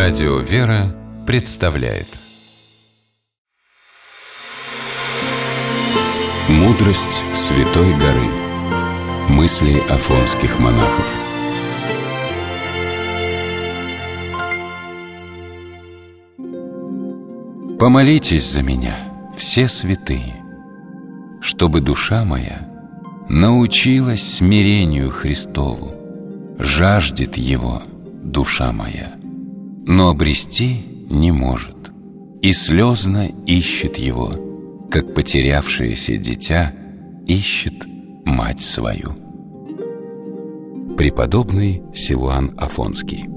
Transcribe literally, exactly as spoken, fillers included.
Радио «Вера» представляет «Мудрость Святой горы». Мысли афонских монахов. Помолитесь за меня, все святые, чтобы душа моя научилась смирению Христову. Жаждет Его душа моя, но обрести не может, и слезно ищет Его, как потерявшееся дитя ищет мать свою. Преподобный Силуан Афонский.